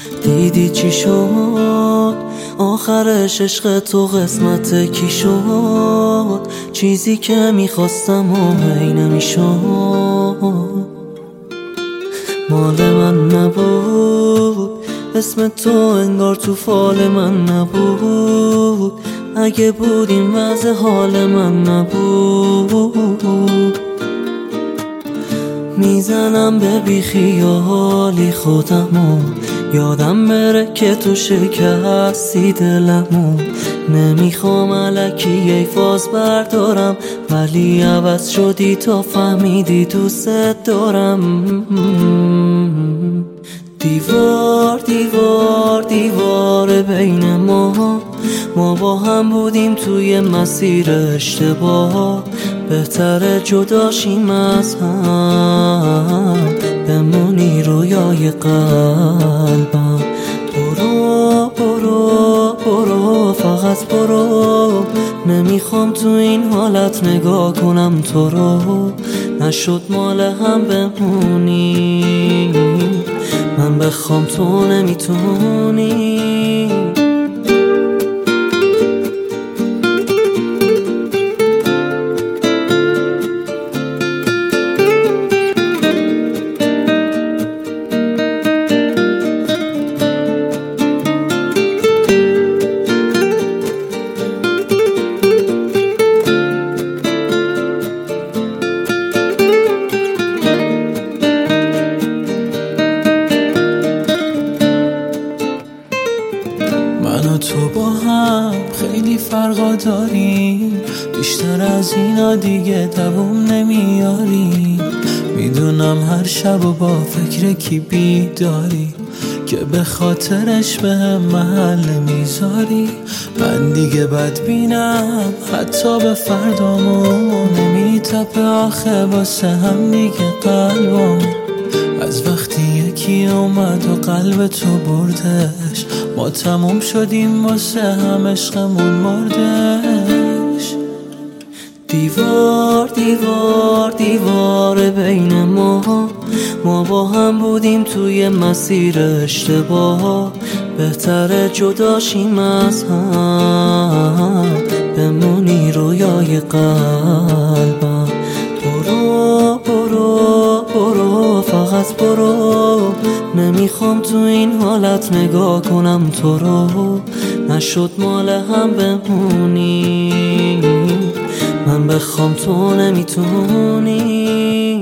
دیدی چی شد آخرش؟ عشق تو قسمت کی شد؟ چیزی که میخواستم و هی نمیشد. مال من نبود، اسم تو انگار تو فال من نبود. اگه بود این وضع حال من نبود. میزنم به بیخیالی خودمو، یادم بره که تو شکستی دلمو. نمیخوام الکی ای فاز بردارم، ولی عوض شدی تا فهمیدی دوست دارم. دیوار دیوار دیوار بین ما با هم بودیم توی مسیر اشتباه. بهتره جداشیم از هم، بمونی رویای قلبم. برو برو برو فقط برو، نمیخوام تو این حالت نگاه کنم تو رو. نشد مال هم بمونی، من بخوام تو نمیتونی. من و تو با هم خیلی فرقا داریم، بیشتر از اینا دیگه دووم نمیاریم. میدونم هر شب و با فکر کی بیداری، که به خاطرش به هم محل میذاری. من دیگه بدبینم حتی به فردامون، نمیتپه آخه واسه هم دیگه قلبم. از وقتی یکی اومد و قلب تو بردش، ما تموم شدیم واسه هم، عشقمون مردش. دیوار دیوار دیوار بین ما با هم بودیم توی مسیر اشتباه. بهتره جداشیم از هم، بمونی رویای قلبم. برو برو برو فقط برو، نمیخوام تو این حالت نگاه کنم تو رو. نشد مال هم بمونی، من بخوام تو نمیتونی.